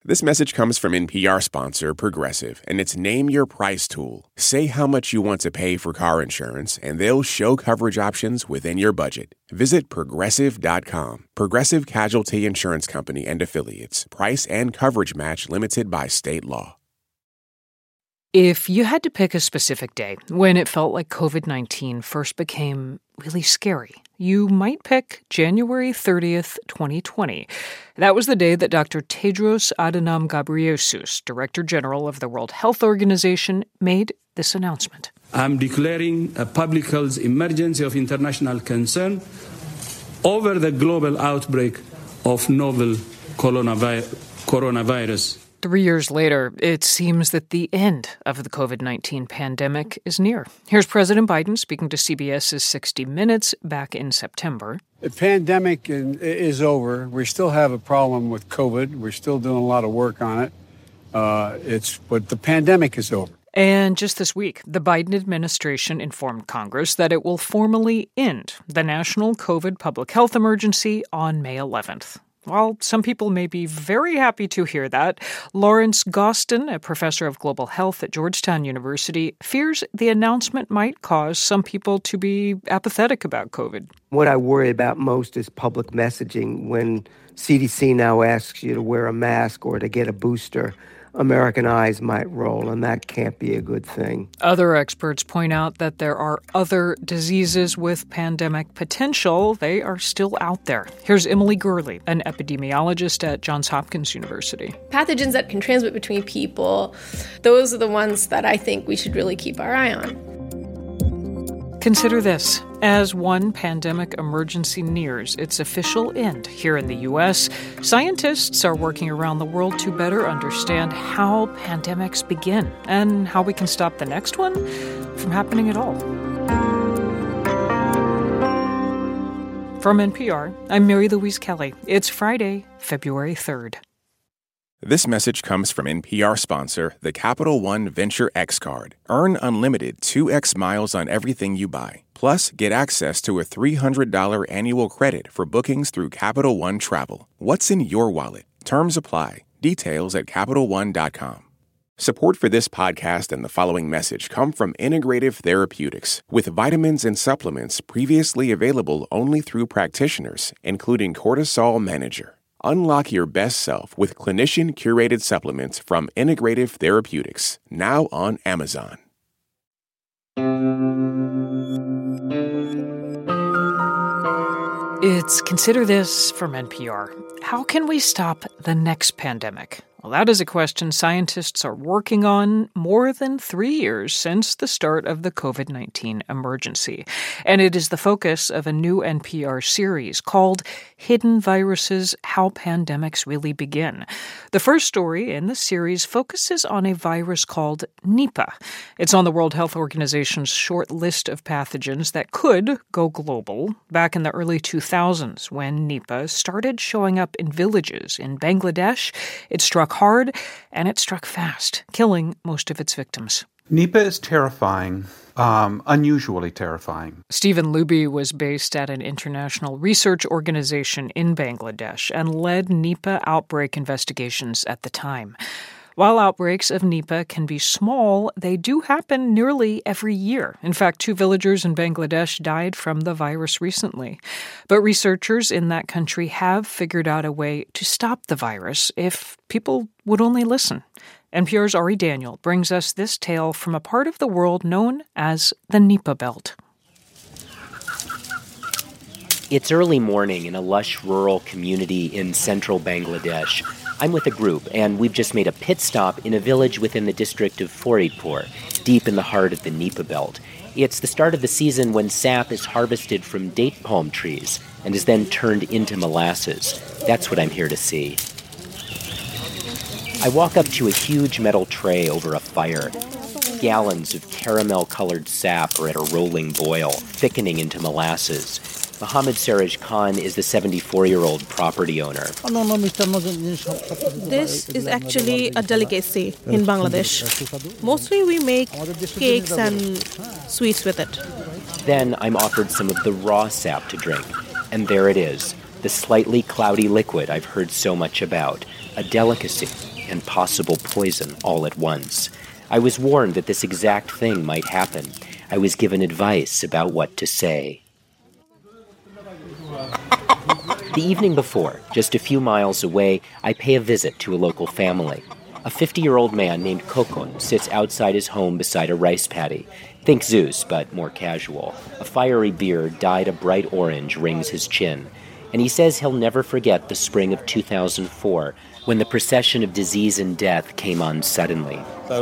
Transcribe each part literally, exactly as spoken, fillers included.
This message comes from N P R sponsor Progressive, and it's Name Your Price tool. Say how much you want to pay for car insurance, and they'll show coverage options within your budget. Visit Progressive dot com. Progressive Casualty Insurance Company and Affiliates. Price and coverage match limited by state law. If you had to pick a specific day when it felt like covid nineteen first became really scary, you might pick January thirtieth, twenty twenty. That was the day that Doctor Tedros Adhanom Ghebreyesus, Director General of the World Health Organization, made this announcement. I'm declaring a public health emergency of international concern over the global outbreak of novel coronavi- coronavirus. Three years later, it seems that the end of the covid nineteen pandemic is near. Here's President Biden speaking to CBS's sixty minutes back in September. The pandemic is over. We still have a problem with COVID. We're still doing a lot of work on it. Uh, it's but the pandemic is over. And just this week, the Biden administration informed Congress that it will formally end the national COVID public health emergency on May eleventh. While some people may be very happy to hear that, Lawrence Gostin, a professor of global health at Georgetown University, fears the announcement might cause some people to be apathetic about COVID. What I worry about most is public messaging. When C D C now asks you to wear a mask or to get a booster, American eyes might roll, and that can't be a good thing. Other experts point out that there are other diseases with pandemic potential. They are still out there. Here's Emily Gurley, an epidemiologist at Johns Hopkins University. Pathogens that can transmit between people, those are the ones that I think we should really keep our eye on. Consider this. As one pandemic emergency nears its official end here in the U S, scientists are working around the world to better understand how pandemics begin and how we can stop the next one from happening at all. From N P R, I'm Mary Louise Kelly. It's Friday, February third. This message comes from N P R sponsor, the Capital One Venture X Card. Earn unlimited two x miles on everything you buy. Plus, get access to a three hundred dollars annual credit for bookings through Capital One Travel. What's in your wallet? Terms apply. Details at Capital One dot com. Support for this podcast and the following message come from Integrative Therapeutics, with vitamins and supplements previously available only through practitioners, including Cortisol Manager. Unlock your best self with clinician-curated supplements from Integrative Therapeutics, now on Amazon. It's Consider This from N P R. How can we stop the next pandemic? Well, that is a question scientists are working on more than three years since the start of the covid nineteen emergency. And it is the focus of a new N P R series called Hidden Viruses: How Pandemics Really Begin. The first story in the series focuses on a virus called Nipah. It's on the World Health Organization's short list of pathogens that could go global back in the early two thousands when Nipah started showing up in villages in Bangladesh. It struck hard, and it struck fast, killing most of its victims. Nipah is terrifying, um, unusually terrifying. Stephen Luby was based at an international research organization in Bangladesh and led Nipah outbreak investigations at the time. While outbreaks of Nipah can be small, they do happen nearly every year. In fact, two villagers in Bangladesh died from the virus recently. But researchers in that country have figured out a way to stop the virus if people would only listen. N P R's Ari Daniel brings us this tale from a part of the world known as the Nipah Belt. It's early morning in a lush rural community in central Bangladesh. I'm with a group, and we've just made a pit stop in a village within the district of Faridpur, deep in the heart of the Nipah Belt. It's the start of the season when sap is harvested from date palm trees and is then turned into molasses. That's what I'm here to see. I walk up to a huge metal tray over a fire. Gallons of caramel-colored sap are at a rolling boil, thickening into molasses. Mohammed Saraj Khan is the seventy-four-year-old property owner. This is actually a delicacy in Bangladesh. Mostly we make cakes and sweets with it. Then I'm offered some of the raw sap to drink. And there it is, the slightly cloudy liquid I've heard so much about, a delicacy. and possible poison all at once. I was warned that this exact thing might happen. I was given advice about what to say. The evening before, just a few miles away, I pay a visit to a local family. A fifty-year-old man named Kokon sits outside his home beside a rice paddy. Think Zeus, but more casual. A fiery beard dyed a bright orange rings his chin. And he says he'll never forget the spring of two thousand four, when the procession of disease and death came on suddenly. The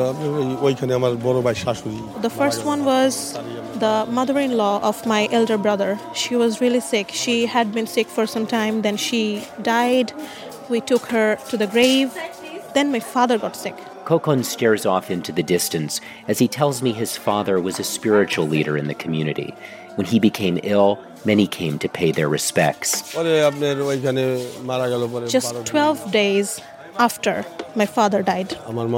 first one was the mother-in-law of my elder brother. She was really sick. She had been sick for some time. Then she died. We took her to the grave. Then my father got sick. Kokon stares off into the distance as he tells me his father was a spiritual leader in the community. When he became ill, many came to pay their respects. Just twelve days after my father died,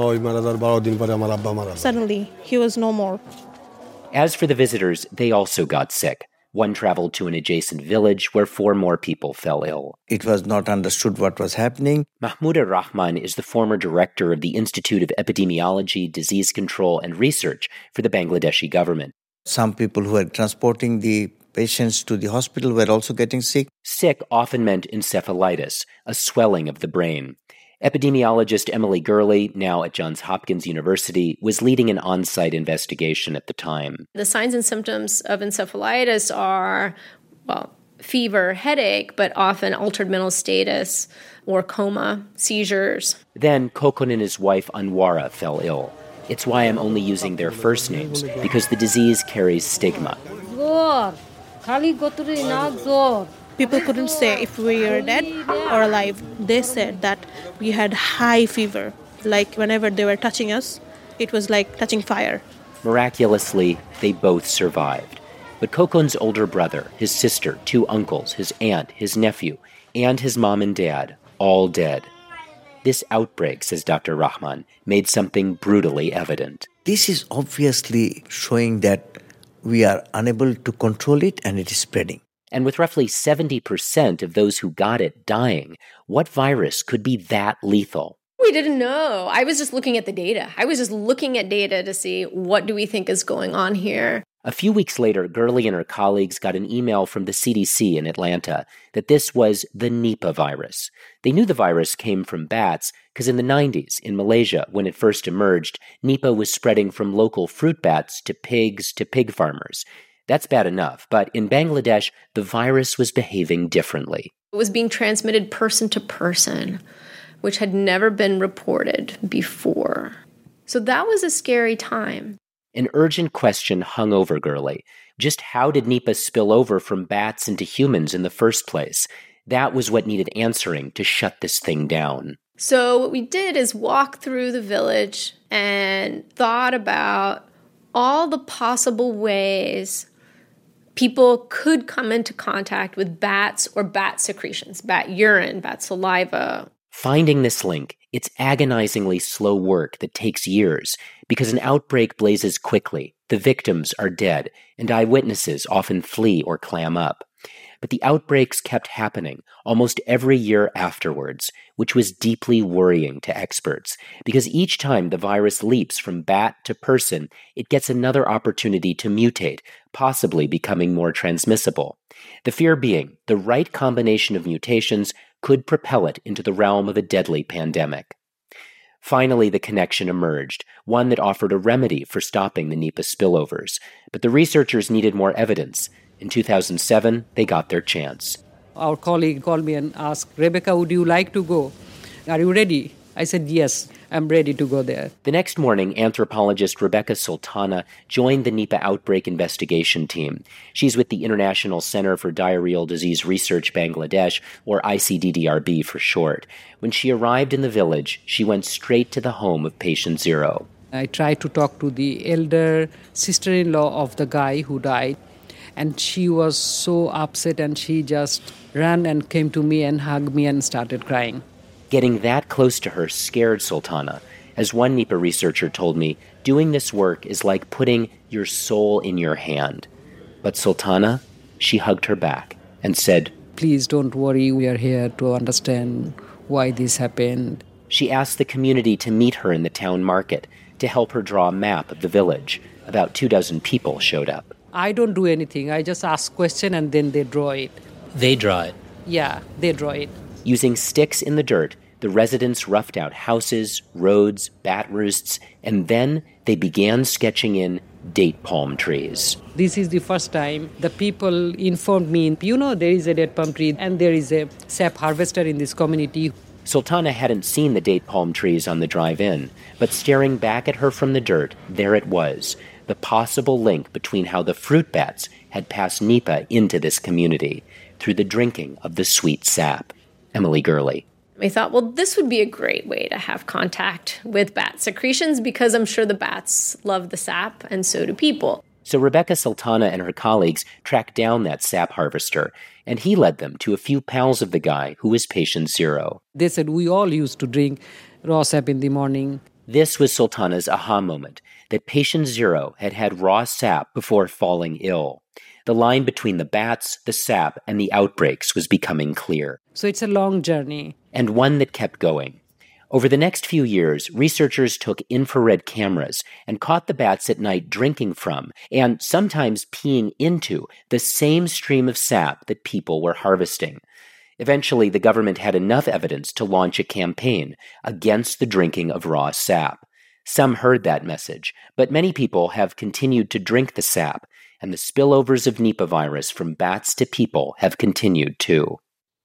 suddenly he was no more. As for the visitors, they also got sick. One traveled to an adjacent village where four more people fell ill. It was not understood what was happening. Mahmoud Ar-Rahman is the former director of the Institute of Epidemiology, Disease Control, and Research for the Bangladeshi government. Some people who were transporting the patients to the hospital were also getting sick. Sick often meant encephalitis, a swelling of the brain. Epidemiologist Emily Gurley, now at Johns Hopkins University, was leading an on-site investigation at the time. The signs and symptoms of encephalitis are, well, fever, headache, but often altered mental status or coma, seizures. Then Kokon and his wife Anwara fell ill. It's why I'm only using their first names, because the disease carries stigma. People couldn't say if we were dead or alive. They said that we had high fever. Like whenever they were touching us, it was like touching fire. Miraculously, they both survived. But Kokon's older brother, his sister, two uncles, his aunt, his nephew, and his mom and dad, all dead. This outbreak, says Doctor Rahman, made something brutally evident. This is obviously showing that we are unable to control it and it is spreading. And with roughly seventy percent of those who got it dying, what virus could be that lethal? We didn't know. I was just looking at the data. I was just looking at data to see what do we think is going on here. A few weeks later, Gurley and her colleagues got an email from the C D C in Atlanta that this was the Nipah virus. They knew the virus came from bats because in the nineties, in Malaysia, when it first emerged, Nipah was spreading from local fruit bats to pigs to pig farmers. That's bad enough, but in Bangladesh, the virus was behaving differently. It was being transmitted person to person, which had never been reported before. So that was a scary time. An urgent question hung over Gurley. Just how did Nipah spill over from bats into humans in the first place? That was what needed answering to shut this thing down. So what we did is walk through the village and thought about all the possible ways people could come into contact with bats or bat secretions, bat urine, bat saliva. Finding this link, it's agonizingly slow work that takes years because an outbreak blazes quickly, the victims are dead, and eyewitnesses often flee or clam up. But the outbreaks kept happening almost every year afterwards, which was deeply worrying to experts, because each time the virus leaps from bat to person, it gets another opportunity to mutate, possibly becoming more transmissible. The fear being the right combination of mutations could propel it into the realm of a deadly pandemic. Finally, the connection emerged, one that offered a remedy for stopping the Nipah spillovers. But the researchers needed more evidence. In two thousand seven, they got their chance. Our colleague called me and asked, Rebecca, would you like to go? Are you ready? I said, yes, I'm ready to go there. The next morning, anthropologist Rebecca Sultana joined the Nipah outbreak investigation team. She's with the International Center for Diarrheal Disease Research Bangladesh, or I C D D R B for short. When she arrived in the village, she went straight to the home of patient zero. I tried to talk to the elder sister-in-law of the guy who died. And she was so upset and she just ran and came to me and hugged me and started crying. Getting that close to her scared Sultana. As one Nipah researcher told me, doing this work is like putting your soul in your hand. But Sultana, she hugged her back and said, please don't worry, we are here to understand why this happened. She asked the community to meet her in the town market to help her draw a map of the village. About two dozen people showed up. I don't do anything. I just ask question and then they draw it. They draw it? Yeah, they draw it. Using sticks in the dirt, the residents roughed out houses, roads, bat roosts, and then they began sketching in date palm trees. This is the first time the people informed me, you know, there is a date palm tree and there is a sap harvester in this community. Sultana hadn't seen the date palm trees on the drive-in, but staring back at her from the dirt, there it was, the possible link between how the fruit bats had passed Nipah into this community through the drinking of the sweet sap. Emily Gurley. I thought, well, this would be a great way to have contact with bat secretions because I'm sure the bats love the sap and so do people. So Rebecca Sultana and her colleagues tracked down that sap harvester, and he led them to a few pals of the guy who was patient zero. They said we all used to drink raw sap in the morning. This was Sultana's aha moment, that patient zero had had raw sap before falling ill. The line between the bats, the sap, and the outbreaks was becoming clear. So it's a long journey. And one that kept going. Over the next few years, researchers took infrared cameras and caught the bats at night drinking from, and sometimes peeing into, the same stream of sap that people were harvesting. Eventually, the government had enough evidence to launch a campaign against the drinking of raw sap. Some heard that message, but many people have continued to drink the sap, and the spillovers of Nipah virus from bats to people have continued too.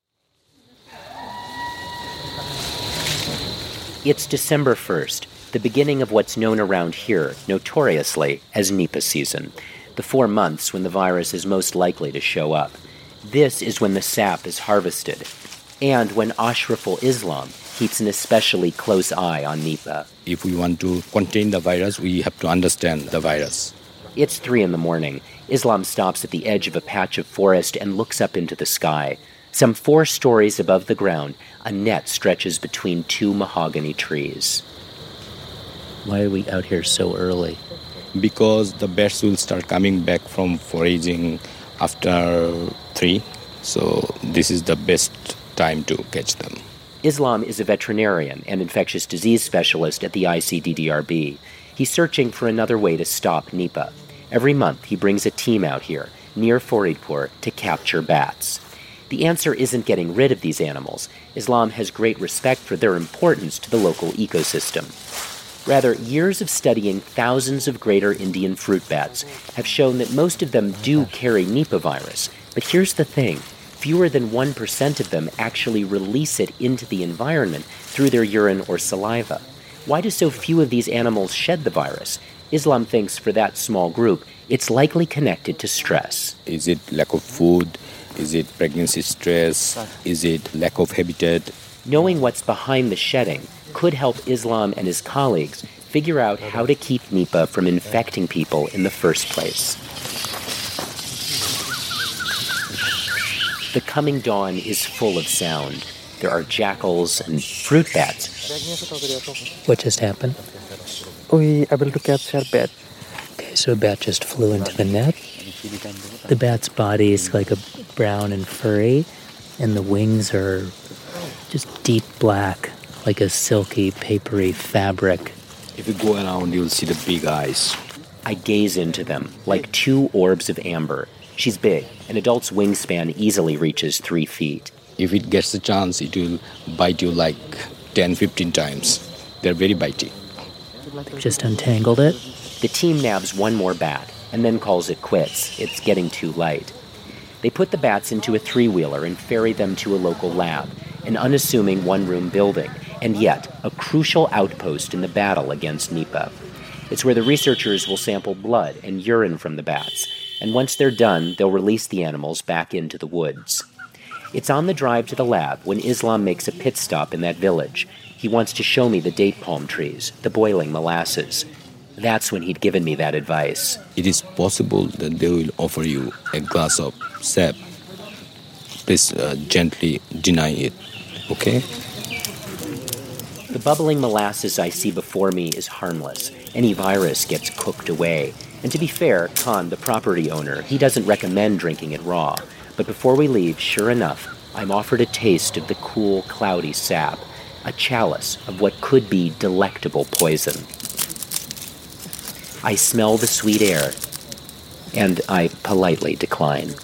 It's December first, the beginning of what's known around here, notoriously, as Nipah season, the four months when the virus is most likely to show up. This is when the sap is harvested, and when Ashraful Islam keeps an especially close eye on Nipah. If we want to contain the virus, we have to understand the virus. It's three in the morning. Islam stops at the edge of a patch of forest and looks up into the sky. Some four stories above the ground, a net stretches between two mahogany trees. Why are we out here so early? Because the bats will start coming back from foraging after three. So this is the best time to catch them. Islam is a veterinarian and infectious disease specialist at the I C D D R B. He's searching for another way to stop Nipah. Every month, he brings a team out here, near Faridpur, to capture bats. The answer isn't getting rid of these animals. Islam has great respect for their importance to the local ecosystem. Rather, years of studying thousands of greater Indian fruit bats have shown that most of them do carry Nipah virus. But here's the thing. Fewer than one percent of them actually release it into the environment through their urine or saliva. Why do so few of these animals shed the virus? Islam thinks for that small group, it's likely connected to stress. Is it lack of food? Is it pregnancy stress? Is it lack of habitat? Knowing what's behind the shedding could help Islam and his colleagues figure out how to keep Nipah from infecting people in the first place. The coming dawn is full of sound. There are jackals and fruit bats. What just happened? We able to capture a bat. Okay, so a bat just flew into the net. The bat's body is like a brown and furry, and the wings are just deep black, like a silky, papery fabric. If you go around, you'll see the big eyes. I gaze into them, like two orbs of amber. She's big. An adult's wingspan easily reaches three feet. If it gets a chance, it will bite you like ten, fifteen times. They're very bitey. They've just untangled it. The team nabs one more bat and then calls it quits. It's getting too light. They put the bats into a three-wheeler and ferry them to a local lab, an unassuming one-room building, and yet a crucial outpost in the battle against Nipah. It's where the researchers will sample blood and urine from the bats, and once they're done, they'll release the animals back into the woods. It's on the drive to the lab when Islam makes a pit stop in that village. He wants to show me the date palm trees, the boiling molasses. That's when he'd given me that advice. It is possible that they will offer you a glass of sap. Please uh, gently deny it, okay? The bubbling molasses I see before me is harmless. Any virus gets cooked away. And to be fair, Khan, the property owner, he doesn't recommend drinking it raw. But before we leave, sure enough, I'm offered a taste of the cool, cloudy sap. a chalice of what could be delectable poison. I smell the sweet air, and I politely decline.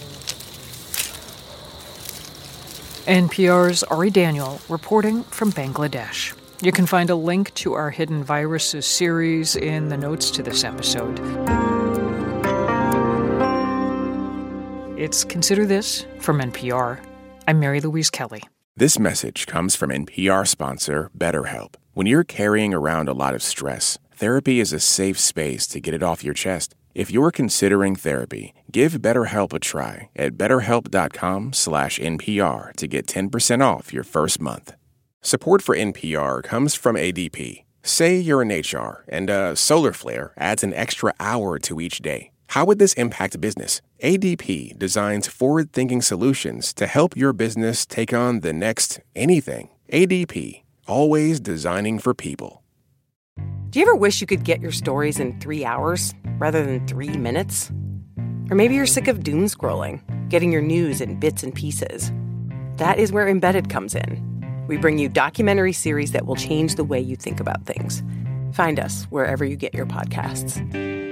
N P R's Ari Daniel reporting from Bangladesh. You can find a link to our Hidden Viruses series in the notes to this episode. It's Consider This from N P R. I'm Mary Louise Kelly. This message comes from N P R sponsor BetterHelp. When you're carrying around a lot of stress, therapy is a safe space to get it off your chest. If you're considering therapy, give BetterHelp a try at betterhelp.com slash NPR to get ten percent off your first month. Support for N P R comes from A D P. Say you're in H R and a solar flare adds an extra hour to each day. How would this impact business? A D P designs forward-thinking solutions to help your business take on the next anything. A D P, always designing for people. Do you ever wish you could get your stories in three hours rather than three minutes? Or maybe you're sick of doom scrolling, getting your news in bits and pieces. That is where Embedded comes in. We bring you documentary series that will change the way you think about things. Find us wherever you get your podcasts.